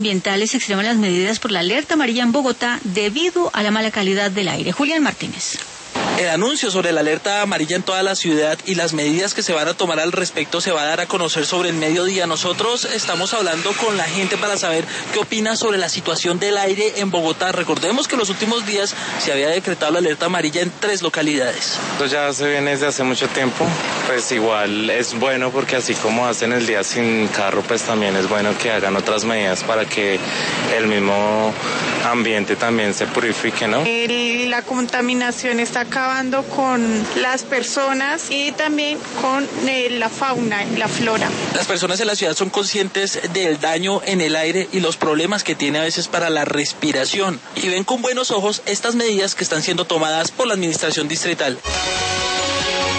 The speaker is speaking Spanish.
Ambientales extreman las medidas por la alerta amarilla en Bogotá debido a la mala calidad del aire. Julián Martínez. El anuncio sobre la alerta amarilla en toda la ciudad y las medidas que se van a tomar al respecto se va a dar a conocer sobre el mediodía. Nosotros estamos hablando con la gente para saber qué opina sobre la situación del aire en Bogotá. Recordemos que en los últimos días se había decretado la alerta amarilla en 3 localidades. Esto ya se viene desde hace mucho tiempo, pues igual es bueno porque así como hacen el día sin carro, pues también es bueno que hagan otras medidas para que el mismo ambiente también se purifique, ¿no? La contaminación está acabando con las personas y también con la fauna y la flora. Las personas en la ciudad son conscientes del daño en el aire y los problemas que tiene a veces para la respiración y ven con buenos ojos estas medidas que están siendo tomadas por la administración distrital.